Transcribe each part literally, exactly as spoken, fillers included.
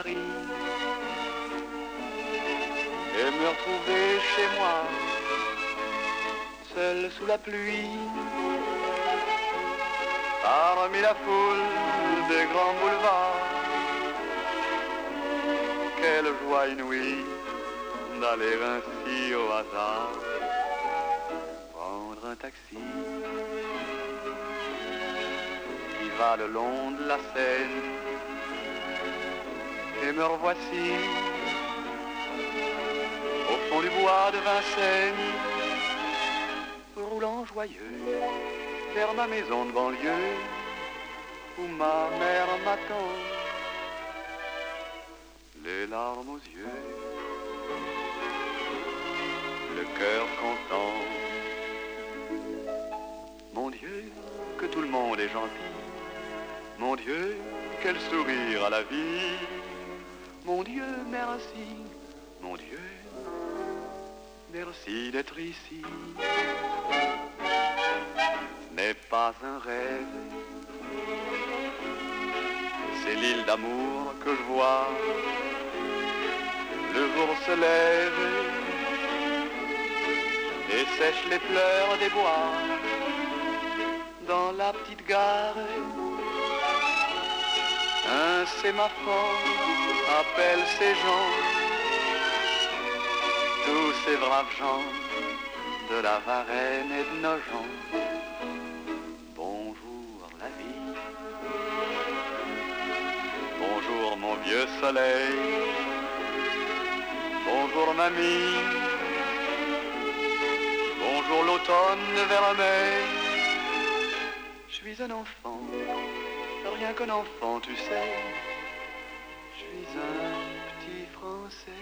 Paris et me retrouver chez moi, seul sous la pluie, parmi la foule des grands boulevards. Quelle joie inouïe d'aller ainsi au hasard, prendre un taxi qui va le long de la Seine, et me revoici au fond du bois de Vincennes, roulant joyeux vers ma maison de banlieue où ma mère m'attend, les larmes aux yeux, le cœur content. Mon Dieu, que tout le monde est gentil. Mon Dieu, quel sourire à la vie. Mon Dieu, merci. Mon Dieu, merci d'être ici. Ce n'est pas un rêve, c'est l'île d'amour que je vois. Le jour se lève et sèche les pleurs des bois. Dans la petite gare, un sémaphore appelle ces gens, tous ces braves gens de la Varenne et de Nogent. Bonjour la vie, bonjour mon vieux soleil, bonjour mamie, bonjour l'automne vermeil. Je suis un enfant, rien qu'un enfant, tu sais. Je suis un petit Français,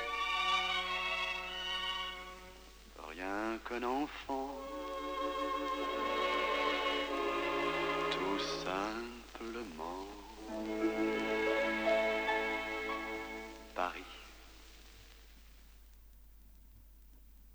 rien qu'un enfant, tout simplement. Paris.